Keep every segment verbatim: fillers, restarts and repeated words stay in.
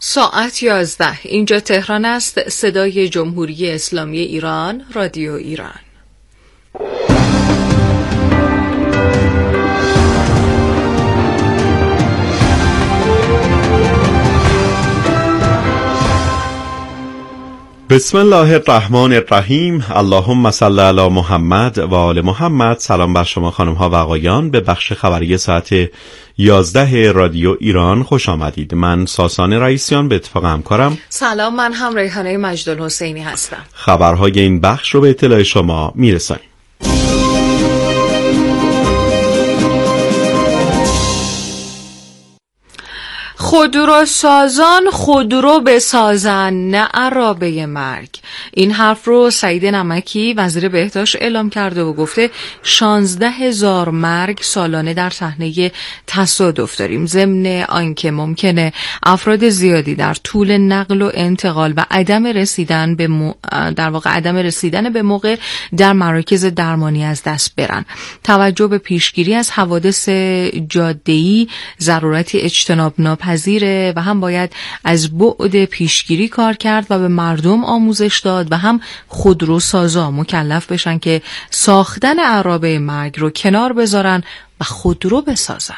ساعت یازده. اینجا تهران است. صدای جمهوری اسلامی ایران، رادیو ایران. بسم الله الرحمن الرحیم. اللهم صل علی محمد و آل محمد. سلام بر شما خانم ها و آقایان. به بخش خبری ساعت یازده رادیو ایران خوش آمدید. من ساسان رئیسیان به اتفاق همکارم. سلام، من هم ریحانه مجدالحسینی هستم. خبرهای این بخش رو به اطلاع شما میرسانیم. خودروسازان خودرو بسازن، نه عرابه مرگ. این حرف رو سعید نمکی وزیر بهداشت اعلام کرده و گفته شانزده هزار مرگ سالانه در صحنه تصادف داریم، ضمن آنکه ممکنه افراد زیادی در طول نقل و انتقال و عدم رسیدن به م... در واقع عدم رسیدن به موقع در مراکز درمانی از دست برن. توجه به پیشگیری از حوادث جاده‌ای ضرورتی اجتناب ناپذیره و هم باید از بعد پیشگیری کار کرد و به مردم آموزش داد و هم خودروسازا مکلف بشن که ساختن عرابه مرگ رو کنار بذارن و خودرو بسازن.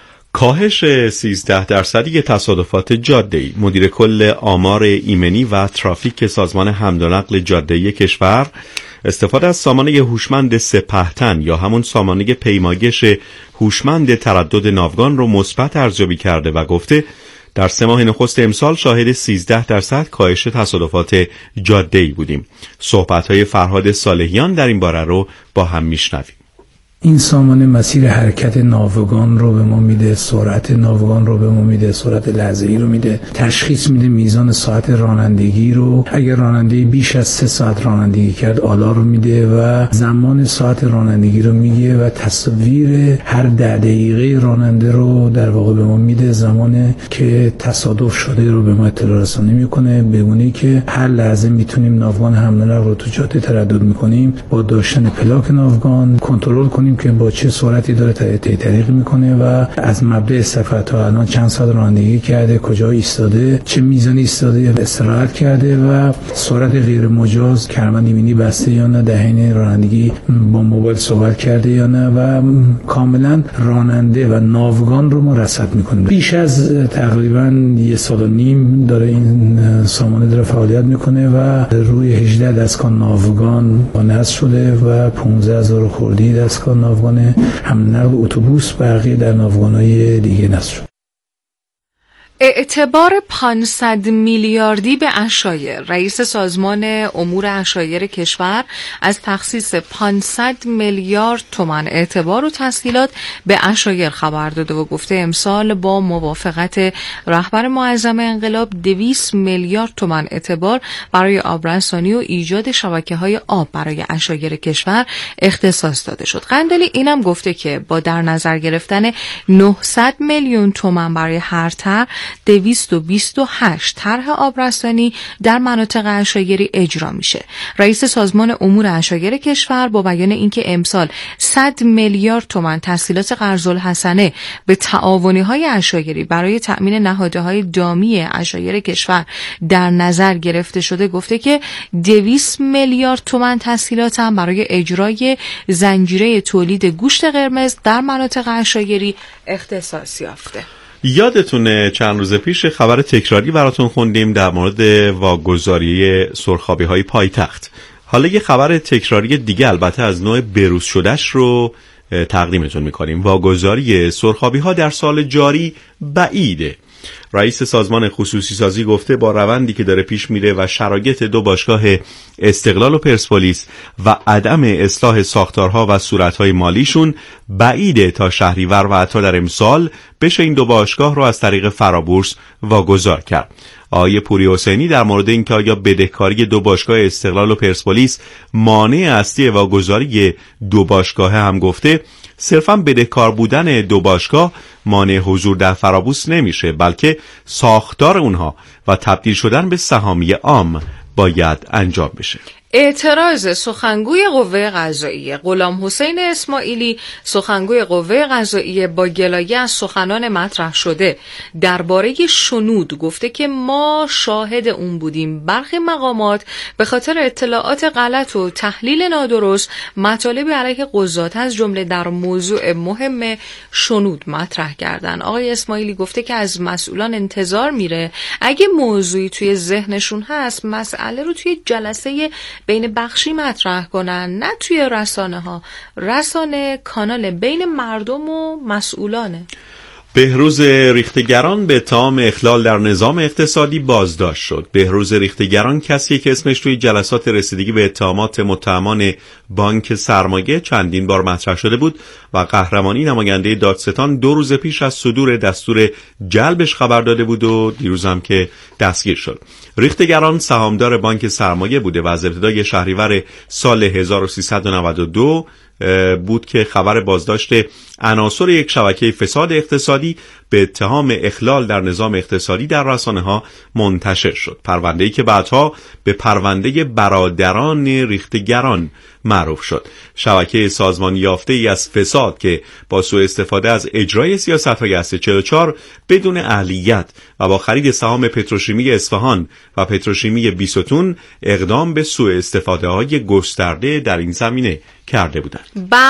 کاهش سیزده درصدی تصادفات جاده‌ای. مدیر کل آمار ایمنی و ترافیک سازمان حمل و نقل جاده‌ای کشور استفاده از سامانه هوشمند سپهتن یا همون سامانه پیمایش هوشمند تردد ناوگان رو مثبت ارزیابی کرده و گفته در سه ماه نخست امسال شاهد سیزده درصد کاهش تصادفات جاده‌ای بودیم. صحبت‌های فرهاد صالحیان در این باره رو با هم میشنویم. این سامانه مسیر حرکت ناوگان رو به ما میده، سرعت ناوگان رو به ما میده، سرعت لحظه‌ای رو میده، تشخیص میده میزان ساعت رانندگی رو. اگر راننده بیش از سه ساعت رانندگی کرد آلا رو میده و زمان ساعت رانندگی رو میگه و تصویر هر ده دقیقه راننده رو در واقع به ما میده. زمانی که تصادف شده رو به ما اطلاع رسانی میکنه، بگونی که هر لحظه میتونیم ناوگان حمل و نقل رو تو جاده تردد میکنیم با داشتن پلاک ناوگان کنترل کنیم که با چه سرعتی داره طی طریق میکنه و از مبدأ استفاده تا الان چند ساعت رانندگی کرده، کجا ایستاده، چه میزانی ایستاده یا استراحت کرده و سرعت غیر مجاز کرمن ایمنی بسته یا نه، در حین رانندگی با موبایل صحبت کرده یا نه و کاملا راننده و ناوگان رو ما رصد میکنیم. بیش از تقریبا یه سال و نیم داره این سامانه داره فعالیت میکنه و روی هجده دستگاه ناوگان نصب شده و پانزده هزار خردی دستگاه ناوگان حمل نقل اتوبوس بقیه در ناوگان‌های دیگه نصب شد. اعتبار پانصد میلیاردی به عشایر. رئیس سازمان امور عشایر کشور از تخصیص پانصد میلیارد تومان اعتبار و تسهیلات به عشایر خبر داده و گفته امسال با موافقت رهبر معظم انقلاب دویست میلیارد تومان اعتبار برای آبرسانی و ایجاد شبکه‌های آب برای عشایر کشور اختصاص داده شد. قندلی اینم گفته که با در نظر گرفتن نهصد میلیون تومان برای هر طرح دویست و بیست و هشت طرح آبرسانی در مناطق عشایری اجرا میشه. رئیس سازمان امور عشایر کشور با بیان اینکه امسال صد میلیارد تومان تسهیلات قرض‌الحسنه به تعاونی‌های عشایری برای تأمین نهادهای دامی عشایر کشور در نظر گرفته شده، گفته که دویست میلیارد تومان تسهیلات هم برای اجرای زنجیره تولید گوشت قرمز در مناطق عشایری اختصاص یافته. یادتونه چند روز پیش خبر تکراری براتون خوندیم در مورد واگذاری سرخابی های پایتخت. حالا یه خبر تکراری دیگه البته از نوع بروز شدهش رو تقدیمتون میکنیم. واگذاری سرخابی ها در سال جاری بعیده. رئیس سازمان خصوصی سازی گفته با روندی که داره پیش میره و شرایط دو باشگاه استقلال و پرسپولیس و عدم اصلاح ساختارها و صورتهای مالیشون بعیده تا شهریور و حتی در امسال بشه این دو باشگاه رو از طریق فرابورس واگذار کرد. آقای پوری حسینی در مورد اینکه آیا بدهکاری دو باشگاه استقلال و پرسپولیس مانع اصلی واگذاری دو باشگاه هم گفته صرفاً بدهکار بودن دو باشگاه مانع حضور در فرابورس نمیشه، بلکه ساختار اونها و تبدیل شدن به سهامی عام باید انجام بشه. اعتراض سخنگوی قوه قضاییه غلام حسین اسماعیلی، سخنگوی قوه قضاییه، با گلایه از سخنان مطرح شده درباره شنود گفته که ما شاهد اون بودیم. برخی مقامات به خاطر اطلاعات غلط و تحلیل نادرست مطالبی علیه قضات از جمله در موضوع مهم شنود مطرح کردن. آقای اسماعیلی گفته که از مسئولان انتظار میره اگه موضوعی توی ذهنشون هست مسئله رو توی جلسه بین بخشی مطرح کنن، نه توی رسانه ها. رسانه کانال بین مردم و مسئولانه. بهروز ریختگران به اتهام اخلال در نظام اقتصادی بازداشت شد. بهروز ریختگران کسی که اسمش توی جلسات رسیدگی به اتهامات متهمان بانک سرمایه چندین بار مطرح شده بود و قهرمانی نماینده دادستان دو روز پیش از صدور دستور جلبش خبر داده بود و دیروز هم که دستگیر شد. ریختگران سهامدار بانک سرمایه بوده و از ابتدای شهریور سال هزار و سیصد و نود و دو بود که خبر بازداشت عناصر یک شبکه فساد اقتصادی به اتهام اخلال در نظام اقتصادی در رسانه‌ها منتشر شد. پرونده‌ای که بعدها به پرونده برادران ریختگران معروف شد. شبکه سازمان یافته ای از فساد که با سوء استفاده از اجرای سیاست‌های اصل چهل و چهار بدون اهلیت و با خرید سهام پتروشیمی اصفهان و پتروشیمی بیستون اقدام به سوء استفاده‌های گسترده در این زمینه کرده بودند.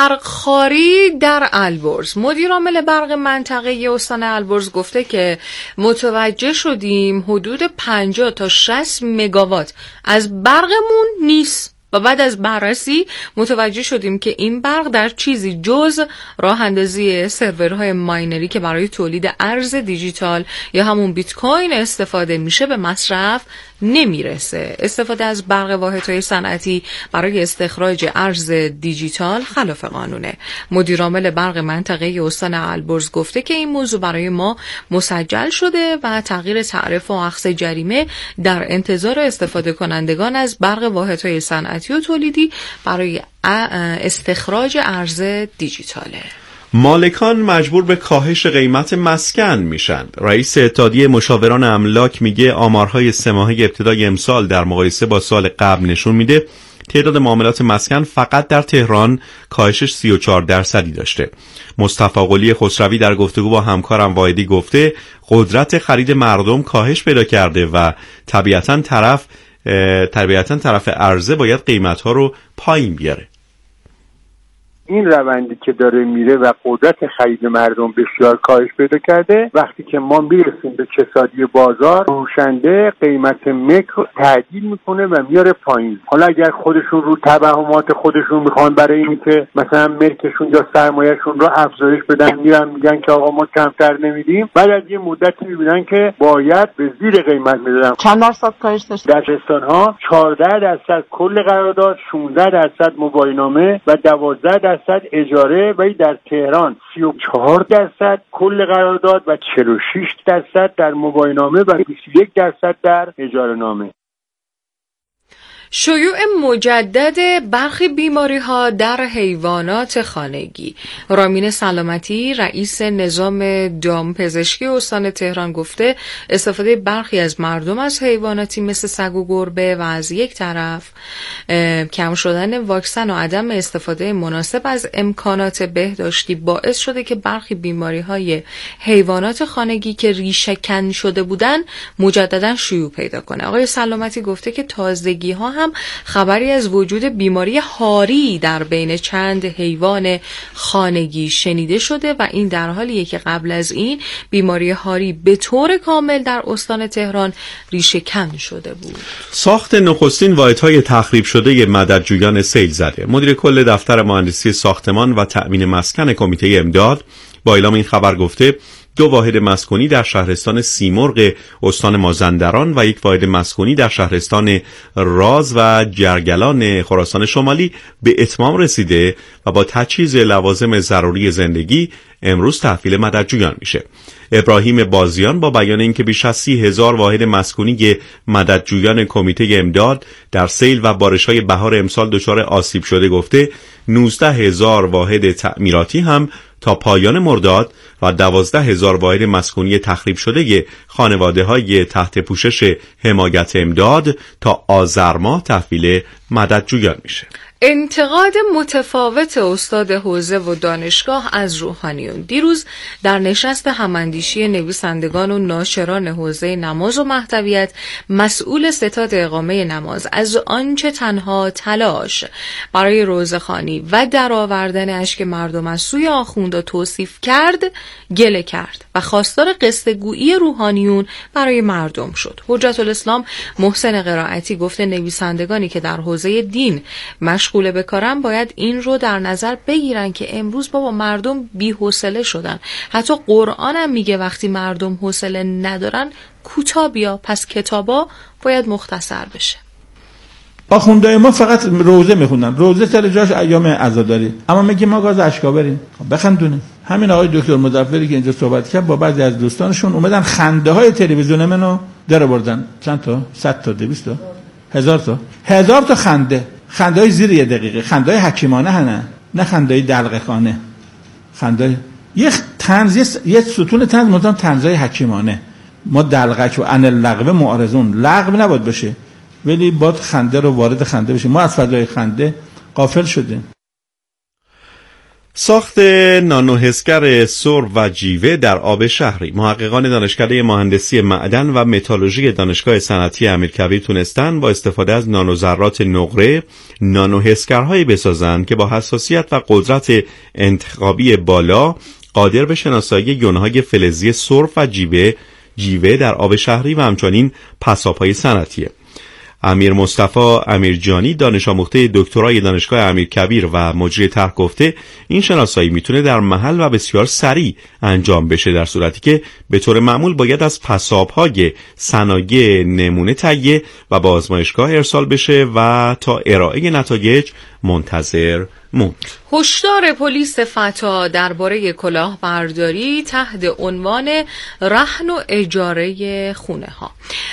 برقخواری در البرز. مدیر عامل برق منطقه استان البرز گفته که متوجه شدیم حدود پنجاه تا شصت مگاوات از برقمون نیست و بعد از بررسی متوجه شدیم که این برق در چیزی جز راه اندازی سرورهای ماینری که برای تولید ارز دیجیتال یا همون بیت کوین استفاده میشه به مصرف نمیرسه. استفاده از برق واحدهای صنعتی برای استخراج ارز دیجیتال خلاف قانونه. مدیر عامل برق منطقه استان البرز گفته که این موضوع برای ما مسجل شده و تغییر تعرفه و اخذ جریمه در انتظار استفاده کنندگان از برق واحدهای صنعتی و تولیدی برای استخراج ارز دیجیتاله. مالکان مجبور به کاهش قیمت مسکن میشن. رئیس اتحادیه مشاوران املاک میگه آمارهای سه ماهه ابتدای امسال در مقایسه با سال قبل نشون میده تعداد معاملات مسکن فقط در تهران کاهشش سی و چهار درصدی داشته. مصطفی قلی خسروی در گفتگو با همکارم واحدی گفته قدرت خرید مردم کاهش پیدا کرده و طبیعتاً طرف طبیعتاً طرف عرضه باید قیمت‌ها رو پایین بیاره. این روندی که داره میره و قدرت خرید مردم بسیار کاهش پیدا کرده، وقتی که ما میرسیم به کسادی بازار، فروشنده قیمت ملک رو تعدیل میکنه و میاره پایین. حالا اگر خودشون رو توهمات خودشون میخوان برای اینکه مثلا ملکشون یا سرمایهشون رو افزایش بدن، میرن میگن که آقا ما کمتر نمیدیم، بعد از یه مدتی میبینن که باید به زیر قیمت میدادن. چند درصد کاهش داشت؟ در شهرستان‌ها چهارده درصد کل قرارداد، شانزده درصد موبایلنامه و دوازده درصد اجاره، و در تهران سی و چهار درصد کل قرارداد و چهل و شش درصد در موبایلنامه و بیست و یک درصد در اجاره نامه. شیوع مجدد برخی بیماری‌ها در حیوانات خانگی. رامین سلامتی رئیس نظام دامپزشکی استان تهران گفته استفاده برخی از مردم از حیواناتی مثل سگ و گربه و از یک طرف کم شدن واکسن و عدم استفاده مناسب از امکانات بهداشتی باعث شده که برخی بیماری‌های حیوانات خانگی که ریشه کن شده بودن مجددا شیوع پیدا کنه. آقای سلامتی گفته که تازگی‌ها هم خبری از وجود بیماری هاری در بین چند حیوان خانگی شنیده شده و این در حالیه که قبل از این بیماری هاری به طور کامل در استان تهران ریشه کن شده بود. ساخت نخستین واحدهای تخریب شده مددجویان سیل زده. مدیر کل دفتر مهندسی ساختمان و تأمین مسکن کمیته امداد با اعلام این خبر گفته دو واحد مسکونی در شهرستان سیمرغ استان مازندران و یک واحد مسکونی در شهرستان راز و جرگلان خراسان شمالی به اتمام رسیده و با تجهیز لوازم ضروری زندگی امروز تحویل مددجویان میشه. ابراهیم بازیان با بیان اینکه بیش از سی هزار واحد مسکونی مددجویان کمیته امداد در سیل و بارش‌های بهار امسال دچار آسیب شده گفته نوزده هزار واحد تعمیراتی هم تا پایان مرداد و دوازده هزار واحد مسکونی تخریب شده خانواده های تحت پوشش حمایت امداد تا آذر ماه تحویل مددجویان میشه. انتقاد متفاوت استاد حوزه و دانشگاه از روحانیون. دیروز در نشست هماندیشی نویسندگان و ناشران حوزه نماز و مهدویت، مسئول ستاد اقامه نماز از آنچه تنها تلاش برای روزخوانی و درآوردن اشک مردم از سوی آخوندا توصیف کرد، گله کرد و خواستار قصه گویی روحانیون برای مردم شد. حجت الاسلام محسن قرائتی گفته نویسندگانی که در حوزه دین مشغول به کارن باید این رو در نظر بگیرن که امروز بابا مردم بی‌حوصله شدن. حتی قرآن هم میگه وقتی مردم حوصله ندارن کوتاه بیا، پس کتابا باید مختصر بشه. آخوندای ما فقط روزه میخوندن، روزه سر جاش ایام عزاداری، اما میگه ما گاز اشکا بریم بخندونیم. همین آقای دکتر مظفری که اینجا صحبت کرد با بعضی از دوستانشون اومدن خنده های تلویزیون منو در آوردن. چند تا؟ صد تا، دویست تا، هزار تا، هزار تا خنده. خنده های زیر یه دقیقه، خنده های حکیمانه هنه، نه خنده های دلقه خانه. خنده های یه طنز، یه ستون طنز مدام طنز های حکیمانه. ما دلقک و ان اللغو معرضون، لغو نباید بشه ولی باید خنده رو وارد خنده بشه. ما از فضای خنده غافل شدیم. ساخت نانوحسگر سرب و جیوه در آب شهری. محققان دانشکده مهندسی معدن و متالورژی دانشگاه صنعتی امیرکبیر تونستن با استفاده از نانوذرات نقره نانوحسگرهایی بسازن که با حساسیت و قدرت انتخابی بالا قادر به شناسایی یونهای فلزی سرب و جیوه جیوه در آب شهری و همچنین پساب‌های صنعتیه. امیر مصطفی امیرجانی دانش آموخته دکترای دانشگاه امیرکبیر و مجری طرح گفته این شناسایی میتونه در محل و بسیار سریع انجام بشه، در صورتی که به طور معمول باید از پساب‌های صنایع نمونه تهیه و به آزمایشگاه ارسال بشه و تا ارائه نتایج منتظر موند. هشدار پلیس فتا درباره کلاهبرداری تحت عنوان رهن و اجاره خونه ها.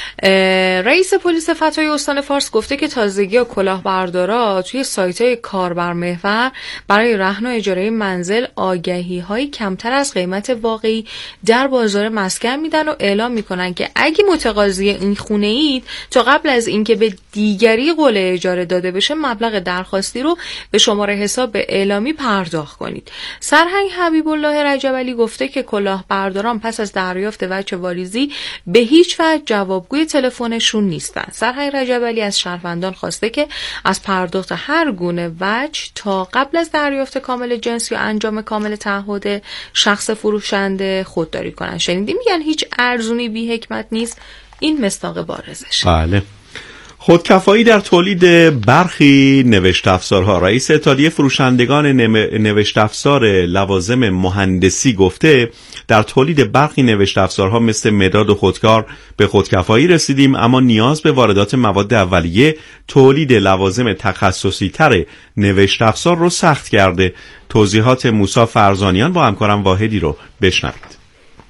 رئیس پلیس فتای استان فارس گفته که تازگی کلاهبردارا توی سایت‌های کاربر محور برای رهن و اجاره منزل آگهی‌های کمتر از قیمت واقعی در بازار مسکن میدن و اعلام میکنن که اگه متقاضی این خونه اید تا قبل از اینکه به دیگری قول اجاره داده بشه مبلغ درخواستی رو به شماره حساب اعلامی پرداخت کنید. سرهنگ حبیب الله رجبعلی گفته که کلاهبرداران پس از دریافت وجه واریزی به هیچ وجه جوابگوی تلفنشون نیستن. سرهنگ رجبعلی از شهروندان خواسته که از پرداخت هر گونه وجه تا قبل از دریافت کامل جنس یا انجام کامل تعهد شخص فروشنده خودداری کنن. شنیدی میگن هیچ ارزونی بی حکمت نیست، این مصداق بارزش. بله. خودکفایی در تولید برخی نوشت افزارها. رئیس اتحادیه فروشندگان نوشت افزار لوازم مهندسی گفته در تولید برخی نوشت افزارها مثل مداد و خودکار به خودکفایی رسیدیم، اما نیاز به واردات مواد اولیه تولید لوازم تخصصی تر نوشت افزار رو سخت کرده. توضیحات موسی فرزانیان با همکارم واحدی رو بشنوید.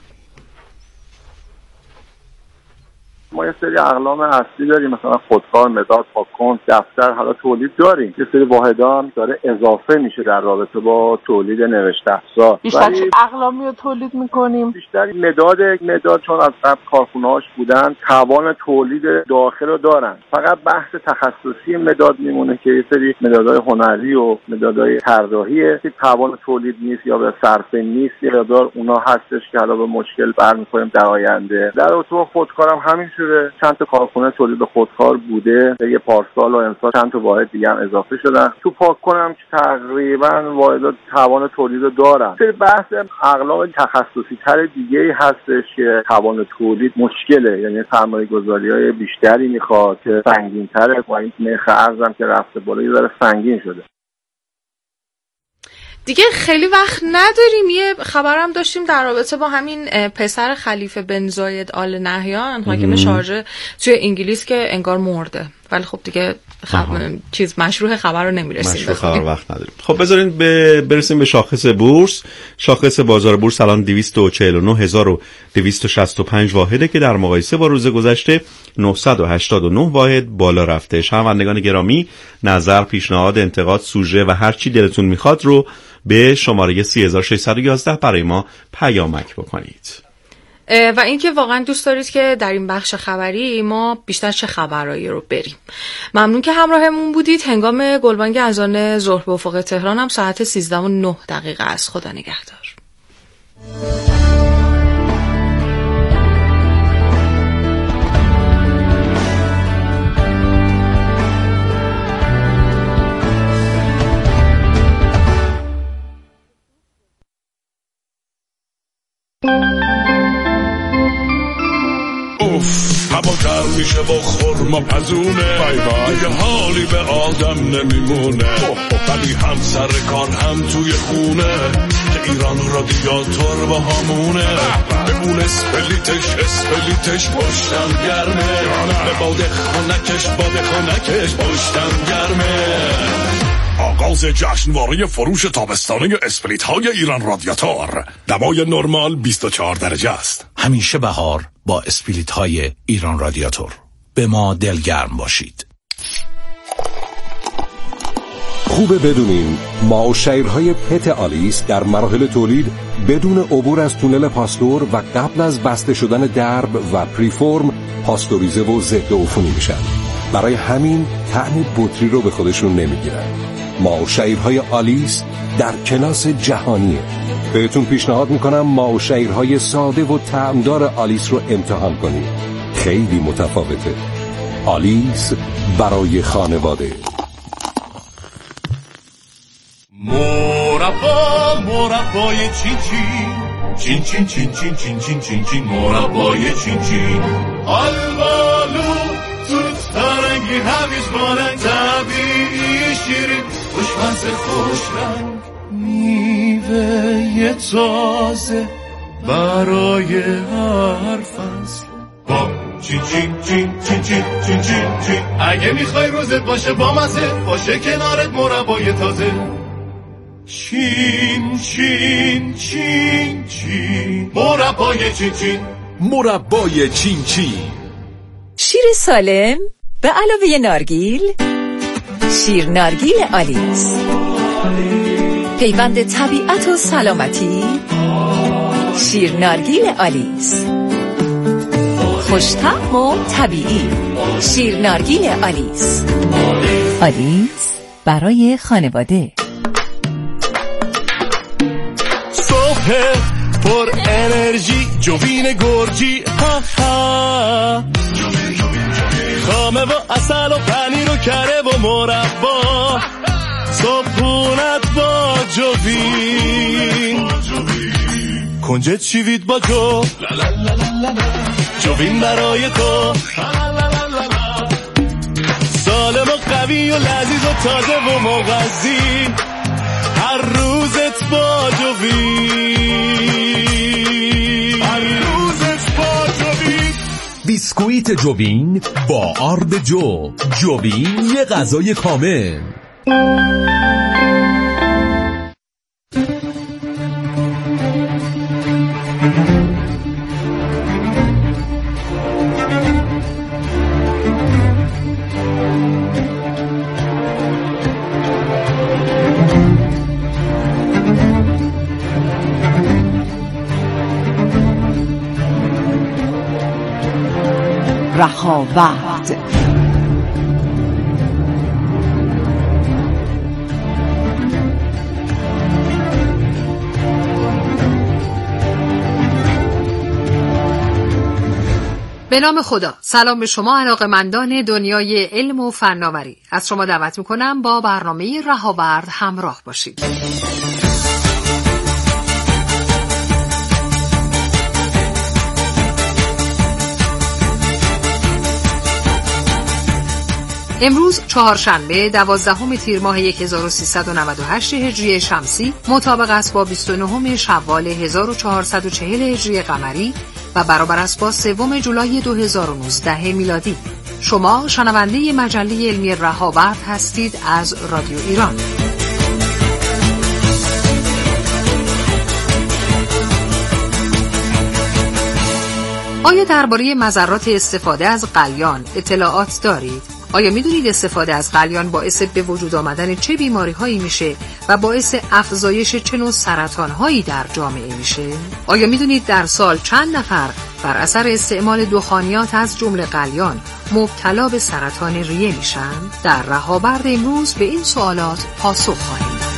ما یه سری اقلام اصلی داریم، مثلا خودکار، مداد، پاکن، دفتر، حالا تولید داریم. یه سری واحدان داره اضافه میشه در رابطه با تولید نوشت افزار. بیشتر چه اقلامی رو تولید میکنیم؟ بیشتر مداد مداد چون از قبل کارخونه‌هاش بودن توان تولید داخل رو دارن. فقط بحث تخصصی مداد میمونه که یه سری مدادهای هنری و مدادهای طراحیه که توان تولید نیست یا به صرفه نیست، یا مقدار اونا هستش که حالا به مشکل برمیخوریم در آینده. در رابطه خودکارم همین شده، چند تا کارخونه تولید خودکار بوده، یه پارسال و امسال چند تا واحد دیگه هم اضافه شدن. تو پاک کنم که تقریبا واحدات توان تولید رو دارن. سری بحث اقلام تخصصی تر دیگه هستش که توان تولید مشکله، یعنی سرمایه گذاری های بیشتری میخواد که سنگین تره و این نرخ ارزم که رفته بالا یه ذره سنگین شده. دیگه خیلی وقت نداریم. یه خبرم داشتیم در رابطه با همین پسر خلیفه بن زاید آل نهیان حاکم شارژه توی انگلیس که انگار مرده. ولی خب دیگه خب... چیز مشروع خبر رو نمیرسیم مشروع خبر وقت نداریم. خب بذارین به برسیم به شاخص بورس. شاخص بازار بورس الان دویست و چهل و نه هزار و دویست و شصت و پنج واحده که در مقایسه با روز گذشته نهصد و هشتاد و نه واحد بالا رفته. شنوندگان گرامی، نظر، پیشنهاد، انتقاد، سوژه و هر چی دلتون میخواد رو به شماره سه هزار و ششصد و یازده برای ما پیامک بکنید. و اینکه واقعا دوست دارید که در این بخش خبری ما بیشتر چه خبرایی رو بریم. ممنون که همراهمون بودید. هنگام گلبانگ اذان ظهر به افق تهران هم ساعت سیزده و نه دقیقه است. خدا نگهدار. هوا گرم میشه با خورما پزونه، دیگه حالی به آدم نمیمونه، ولی هم سر کار هم توی خونه که ایران رادیاتور با همونه. به اون اسپلیتش اسپلیتش پشتم گرمه، به باد خونکش باد خونکش پشتم گرمه. آغاز جشنواره فروش تابستانه اسپریت های ایران رادیاتور. دمای نرمال بیست و چهار درجه است. همیشه بهار با اسپریت های ایران رادیاتور. به ما دلگرم باشید. خوبه بدونین ماوشیرهای پت آلیس در مراحل تولید بدون عبور از تونل پاستور و قبل از بسته شدن درب و پریفورم پاستوریزه و ضد عفونی میشن. برای همین طعم بطری رو به خودشون نمیگیرن. ماوشیرهای آلیس در کلاس جهانیه. بهتون پیشنهاد میکنم ماوشیرهای ساده و طعمدار آلیس رو امتحان کنید. خیلی متفاوته. آلیس برای خانواده. مربا مربای چین چین چین چین چین چین چین چین چین مربای چین چین آلبالو توت فرنگی هویج بارنگ طبیعی شیرین خوشمزه خوش رنگ میوه تازه برای هر فصل با چین چین چین چین چین چین چین چین اگه میخوای روزت باشه با مزه باشه کنارت مربای تازه چین چین چین چین مربای چین چین مربای چین چین. شیر سالم به علاوه نارگیل، شیر نارگیل آلیس، پیوند طبیعت و سلامتی. شیر نارگیل آلیس، خوش‌طعم و طبیعی. شیر نارگیل آلیس. آلیس برای خانواده. صبح پر انرژی جوین گرجی ها ها، خامه و اصل و پنیر و کره و مربا، صبحونت با جوین، کنجد شیوید با جو، جوین برای تو، سالم و قوی و لذیذ و تازه و مغذی، هر روزت با جوین، هر روزت با جوین. بیسکویت جوین با آرد جو. جوین یه غذای کامل. رهاورد. به نام خدا. سلام به شما علاقه‌مندان دنیای علم و فناوری. از شما دعوت می‌کنم با برنامه رهاورد همراه باشید. امروز چهارشنبه دوازدهم تیر ماه هزار و سیصد و نود و هشت هجری شمسی مطابق است با بیست و نهم شوال هزار و چهارصد و چهل هجری قمری و برابر است با سوم جولای دو هزار و نوزده میلادی. شما شنونده مجله علمی رهاورد هستید از رادیو ایران. آیا درباره مضرات استفاده از قلیان اطلاعات دارید؟ آیا میدونید استفاده از قلیان باعث به وجود آمدن چه بیماری هایی میشه و باعث افزایش چه نوع سرطان هایی در جامعه میشه؟ آیا میدونید در سال چند نفر بر اثر استعمال دخانیات از جمله قلیان مبتلا به سرطان ریه میشن؟ در رهاورد امروز به این سوالات پاسخ خواهیم داد.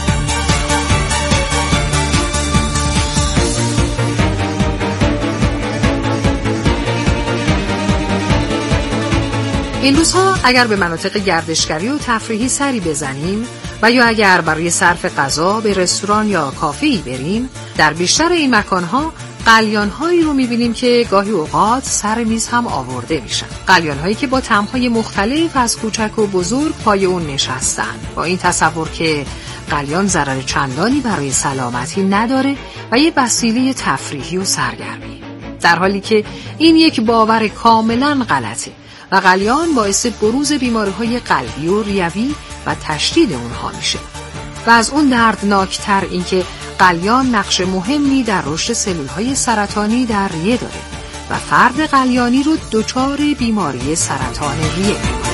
این روزها اگر به مناطق گردشگری و تفریحی سری بزنیم و یا اگر برای صرف غذا به رستوران یا کافه‌ای بریم، در بیشتر این مکانها قلیان‌هایی رو می‌بینیم که گاهی اوقات سر میز هم آورده میشن. قلیان‌هایی که با طعم‌های مختلف از کوچک و بزرگ پای اون نشستن، با این تصور که قلیان ضرر چندانی برای سلامتی نداره و یه وسیله تفریحی و سرگرمی، در حالی که این یک باور کاملاً غلطه و قلیان باعث بروز بیماری‌های قلبی و ریوی و تشدید اونها میشه. و از اون دردناکتر این که قلیان نقش مهمی در رشد سلول‌های سرطانی در ریه داره و فرد قلیانی رو دچار بیماری سرطان ریه می‌کنه.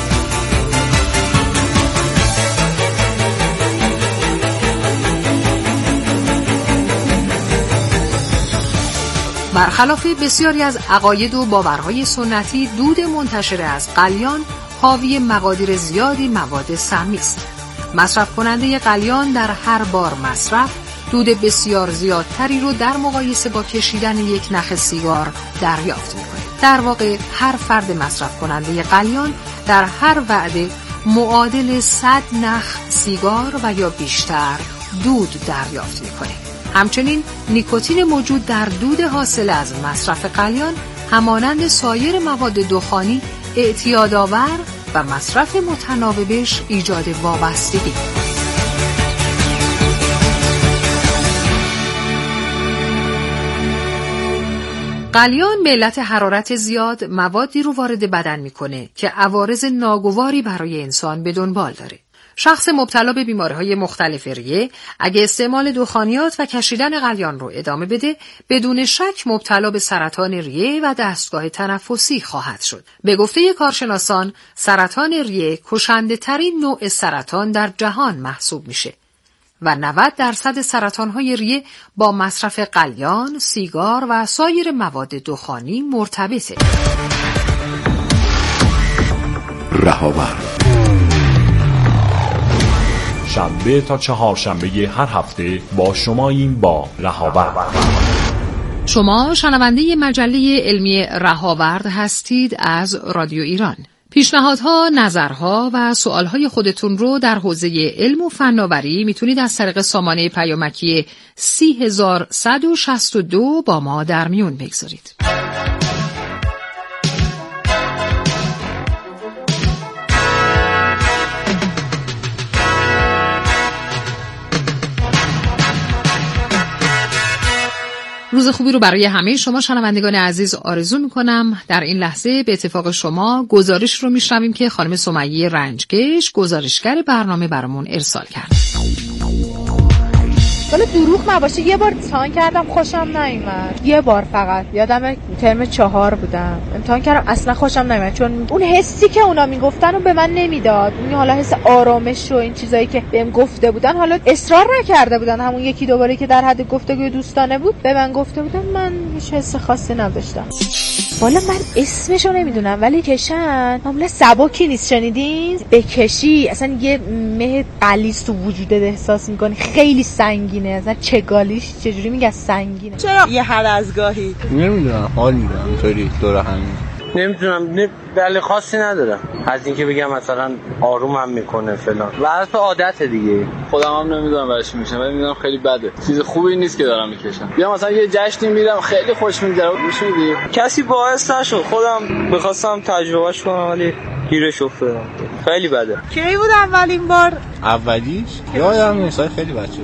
برخلاف بسیاری از عقاید و باورهای سنتی، دود منتشر از قلیان حاوی مقادیر زیادی مواد سمی است. مصرف کننده قلیان در هر بار مصرف دود بسیار زیادتری رو در مقایسه با کشیدن یک نخ سیگار دریافت می‌کنه. در واقع هر فرد مصرف کننده قلیان در هر وعده معادل صد نخ سیگار و یا بیشتر دود دریافت می‌کنه. همچنین نیکوتین موجود در دود حاصل از مصرف قلیان همانند سایر مواد دخانی اعتیادآور و مصرف متناوبش ایجاد وابستگی. قلیان به علت حرارت زیاد موادی رو وارد بدن میکنه که عوارض ناگواری برای انسان به دنبال داره. شخص مبتلا به بیماری‌های مختلف ریه اگه استعمال دخانیات و کشیدن قلیان رو ادامه بده، بدون شک مبتلا به سرطان ریه و دستگاه تنفسی خواهد شد. به گفته کارشناسان، سرطان ریه کشنده‌ترین نوع سرطان در جهان محسوب میشه و نود درصد سرطان‌های ریه با مصرف قلیان، سیگار و سایر مواد دخانی مرتبطه. رهاورد شنبه تا چهارشنبه هر هفته با شماییم با رهاورد. شما شنونده مجله علمی رهاورد هستید از رادیو ایران. پیشنهادها، نظرها و سوالهای خودتون رو در حوزه علم و فناوری میتونید از طریق سامانه پیامکی سی هزار صد و شصت و دو با ما در میون بگذارید. روز خوبی رو برای همه شما شنوندگان عزیز آرزو میکنم. در این لحظه به اتفاق شما گزارش رو میشنویم که خانم سمیه رنجکش گزارشگر برنامه برامون ارسال کرد. ولی دروغ نباشه، یه بار امتحان کردم خوشم نیومد. یه بار فقط یادمه ترم چهار بودم امتحان کردم، اصلا خوشم نیومد، چون اون حسی که اونا میگفتن رو به من نمیداد. اون حالا حس آرامش و این چیزایی که بهم گفته بودن، حالا اصرار نکرده بودن، همون یکی دو باری که در حد گفتگوی دوستانه بود به من گفته بودن، من هیچ حس خاصی نداشتم. والا من اسمشو نمیدونم ولی کشن معمولا سبکی نیست، شنیدین؟ بکشی اصلا یه مه غلیظ تو وجودت احساس میکنی، خیلی سنگینه، اصلا چگالیش چجوری میگه سنگینه. چرا یه هر از گاهی نمیدونم حال میدم اینطوری دور هم نمیدونم، نه دلیل خاصی ندارم از اینکه بگم مثلا آرومم میکنه فلان، و از عادت دیگه. خودم هم نمیدونم برش میشم ولی میدونم خیلی بده، چیز خوبی نیست که دارم میکشم. یا مثلا یه جشنی میرم خیلی خوش میگذره، گوش میدی کسی باعث نشد، خودم بخواستم تجربهش کنم ولی گیرش افتادم، خیلی بده. کی بود اولین بار؟ اولیش یادم نیست، خیلی بچه بودم.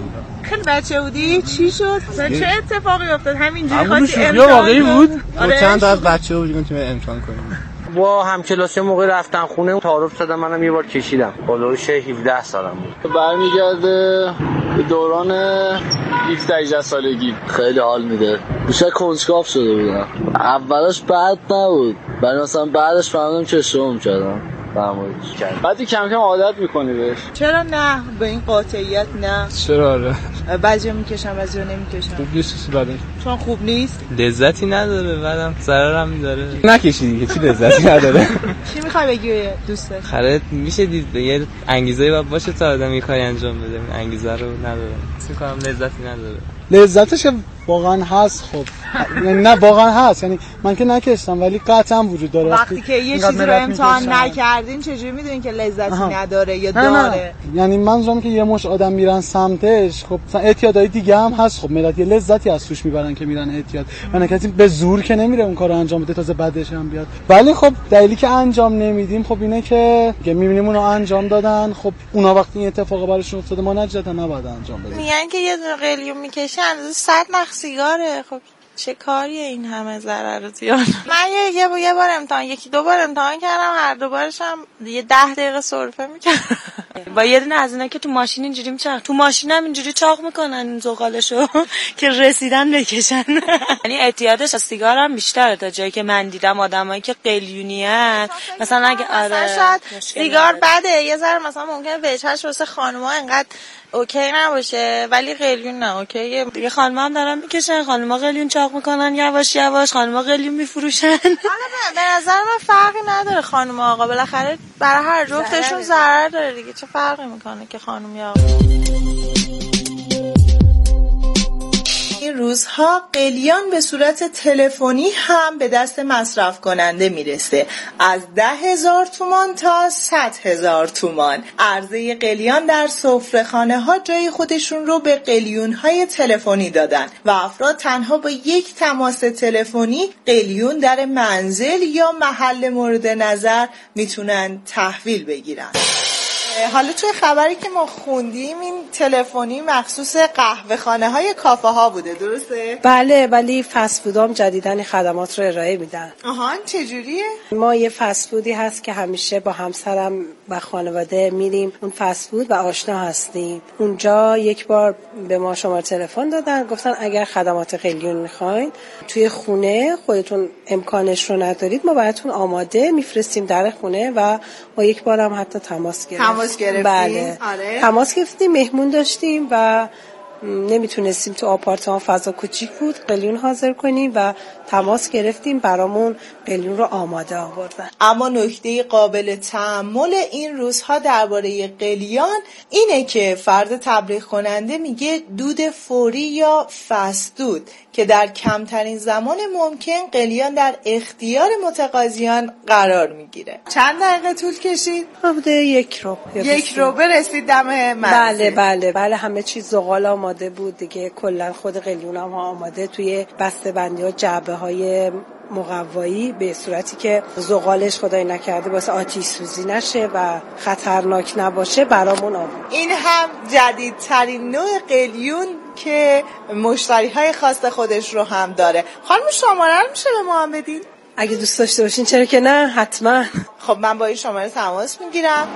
خیلی بچه بودی؟ چی شد؟ چه اتفاقی افتاد؟ همینجوری همون شوخی واقعی بود؟ آره چند تا از بچه بودیم که امتحان کنیم. با همکلاسی موقع رفتن خونه تعارف شدم، منم یه بار کشیدم. بالوش هفده سالم بود. برمیگرده به دوران هفده هجده سالگی. خیلی حال میده. بیشتر کنجکاو شده بودم. اولش بد نبود. ولی مثلا بعدش فهمیدم که اشتباه کردم. بعدی کم کم عادت میکنی بهش. چرا نه به این قاطعیت نه؟ چرا آره بعضیا میکشن بعضیا نمیکشن. خوب نیست بعدش چون خوب نیست لذتی نداره، بعدم ضررم میداره. نکشیدی که چی لذتی نداره. چی میخوای بگی دوست داری؟ خرید میشه دید یه انگیزه باید باشه تا آدم یه کاری انجام بده. انگیزه رو نداره. فکر می‌کنم لذتی نداره. لذتش واقعا هست. خب نه واقعا هست، یعنی من که نکشتم ولی قطعا وجود داره. وقتی که یه چیزی رو امتحان نکردین چجوری میدونین که لذتی آها. نداره یا داره؟ نه نه. یعنی منظورم که یه مش آدم میرن سمتش، خب مثلا اعتیادای دیگه هم هست. خب ملت یه لذتی از توش میبرن که میرن اعتیاد. من کسی به زور که نمیره اون کارو انجام بده تازه بعدش هم بیاد. ولی خب دلیلی که انجام نمیدیم خب اینه که میبینیم اونو انجام دادن. خب اونا وقتی این اتفاق براشون افتاده ما نجتا نباید انجام بدیم. میگن که یه دونه قلیون میکشن صد نخ سیگاره. خب چه کاریه این همه ضرر و زیان؟ من یه یه, یه بار امتحان یکی دو بار امتحان کردم، هر دو بارش هم یه ده دقیقه سرفه میکردم. با یه دونه از اینا که تو ماشین اینجوری میچرخ، تو ماشین هم اینجوری چاق میکنن این زغالشو که رسیدن بکشن. یعنی اعتیادش از سیگار هم بیشتره تا جایی که من دیدم. آدمایی که قلیونیان مثلا اگه آره شاید سیگار بده یه ذره مثلا ممکنه وجهش واسه خانوما انقدر اوکی نباشه ولی قلیون نه اوکیه. دیگه خانم‌ها هم دارن میکشن، خانم‌ها قلیون چاق میکنن یواش یواش، خانم‌ها قلیون میفروشن. حالا به نظر من فرقی نداره خانم و آقا، بالاخره برای هر جفتشون ضرر داره دیگه. چه فرقی میکنه که خانم یا آقا؟ این روزها قلیان به صورت تلفنی هم به دست مصرف کننده میرسه. از ده هزار تومان تا صد هزار تومان. عرضه قلیان در سفره‌خانه ها جای خودشون رو به قلیون های تلفنی دادن و افراد تنها با یک تماس تلفنی قلیون در منزل یا محل مورد نظر میتونن تحویل بگیرن. حالا توی خبری که ما خوندیم این تلفنی مخصوص قهوه خانه های کافه ها بوده، درسته؟ بله، ولی فست فود هم جدیدن خدمات رو ارائه میدن. آها چجوریه؟ ما یه فست فودی هست که همیشه با همسرم و خانواده میریم اون فست فود و آشنا هستیم. اونجا یک بار به ما شماره تلفن دادن، گفتن اگر خدمات قلیون میخواین توی خونه خودتون امکانش رو ندارید ما براتون آماده میفرستیم در خونه و ما یک بار هم حتی تماس گرفتیم. تماس گرفتیم؟ بله. آره. تماس گرفتیم، مهمون داشتیم و نمیتونستیم تو آپارتمان، فضا کوچیک بود، قلیون حاضر کنیم و تماس گرفتیم، برامون قلیون رو آماده آوردن. اما نکته قابل تأمل این روزها درباره قلیان اینه که فرد تبلیغ کننده میگه دود فوری یا فست دود که در کمترین زمان ممکن قلیان در اختیار متقاضیان قرار میگیره. چند دقیقه طول کشید؟ حدود یک رو یک رو برسید دم منزل. بله بله بله همه چیز زغال آماده بود دیگه، کلا خود قلیون هم آماده توی بسته‌بندی ها، جعبه های مقوایی، به صورتی که زغالش خدای نکرده واسه آتش سوزی نشه و خطرناک نباشه برامون آورد. این هم جدیدترین نوع قلیون که مشتری های خاص خودش رو هم داره. خانم شماره رو میشه به ما هم بدین؟ اگه دوست داشته باشین چرا که نه، حتما. خب من با این شماره تماس میگیرم.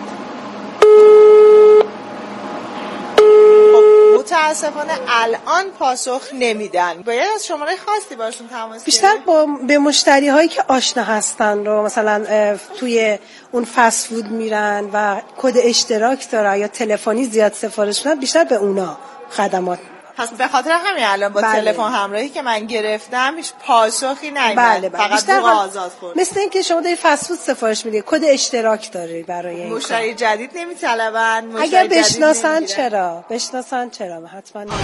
متاسفانه الان پاسخ نمیدن، باید از شماره خاصی باشون تماس بیشتر با به مشتری هایی که آشنا هستن رو مثلا توی اون فست فود میرن و کد اشتراک داره یا تلفنی زیاد سفارش میدن، بیشتر به اونا خدمات. پس به خاطر همین الان با بله. تلفن همراهی که من گرفتم هیچ پاسخی نیومد. بله بله. فقط بوق آزاد خورد. مثل اینکه شما داری فست فود سفارش میدی، کد اشتراک داری برای این مشتری جدید نمیطلبن. اگر بشناسن چرا؟ بشناسن چرا؟ حتما نمیدن.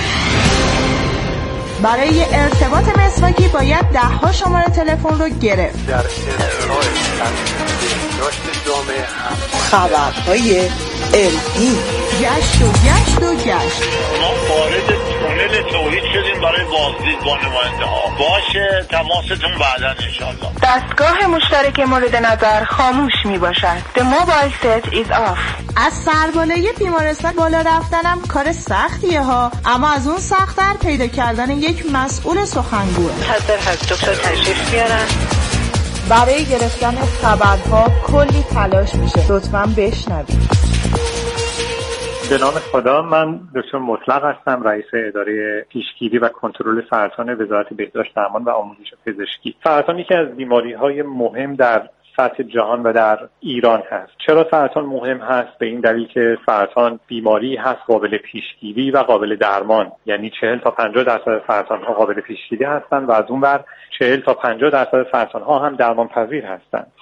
برای ارتباط مسواکی باید ده ها شماره تلفن رو گرفت. در ارتباط داشت جامعه هم خبرهای علمی، گشت و گشت و گشت. ما وارد تونل توحید شدیم برای بازدید با نماینده ها. باشه تماستون بعدا انشالله. دستگاه مشترک مورد نظر خاموش می باشد. The mobile set is off. از سربالای بیمارستان بالا رفتنم کار سختیه ها، اما از اون سخت‌تر پیدا کردن یک مسئول سخنگوه. حاضر هست دکتر تشریف بیارن. برای گرفتن خبرها کلی تلاش میشه، لطفاً بشنوید. به نام خدا، من دکتر مطلق هستم، رئیس اداره پیشگیری و کنترل سرطان وزارت بهداشت درمان و آموزش پزشکی. سرطان یکی از بیماری‌های مهم در سطح جهان و در ایران هست. چرا سرطان مهم هست؟ به این دلیل که سرطان بیماری هست قابل پیشگیری و قابل درمان، یعنی چهل تا پنجاه درصد سرطان ها قابل پیشگیری هستند و از اون ور چهل تا پنجاه درصد سرطان ها هم درمان پذیر هستند.